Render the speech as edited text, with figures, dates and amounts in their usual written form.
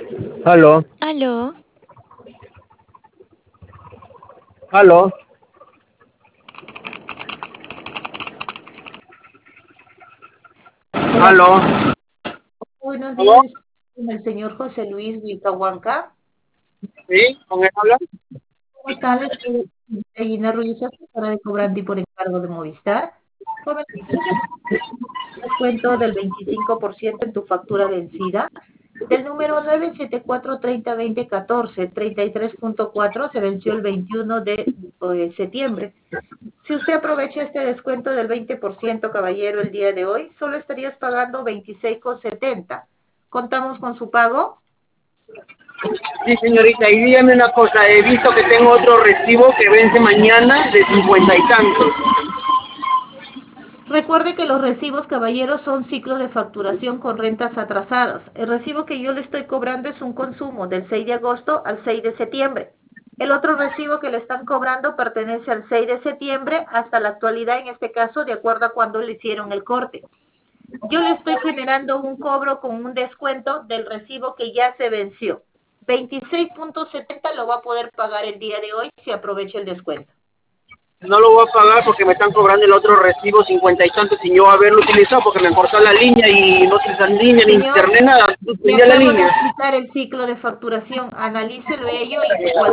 Aló, Aló, aló, Hola, aló. buenos ¿Aló? días, con el señor José Luis Vilcahuanca. ¿Sí? ¿Con él habla? ¿Cómo está? Le estoy Regina Ruiz, asesora de cobrante y por encargo de Movistar. Joven, descuento del 25% en tu factura vencida. Del número 974-30-2014, 33.4 se venció el 21 de septiembre. Si usted aprovecha este descuento del 20%, caballero, el día de hoy, solo estarías pagando 26,70. ¿Contamos con su pago? Sí, señorita, y dígame una cosa, he visto que tengo otro recibo que vence mañana de 50 y tantos. Recuerde que los recibos, caballeros, son ciclos de facturación con rentas atrasadas. El recibo que yo le estoy cobrando es un consumo del 6 de agosto al 6 de septiembre. El otro recibo que le están cobrando pertenece al 6 de septiembre hasta la actualidad, en este caso, de acuerdo a cuando le hicieron el corte. Yo le estoy generando un cobro con un descuento del recibo que ya se venció. 26,70 lo va a poder pagar el día de hoy si aprovecha el descuento. No lo voy a pagar porque me están cobrando el otro recibo 50 y tantos sin yo haberlo utilizado porque me cortó la línea y no utilizan línea ni Señor, internet, nada. le Suspendía la acabo de línea. explicar el ciclo de facturación. Analícelo ello y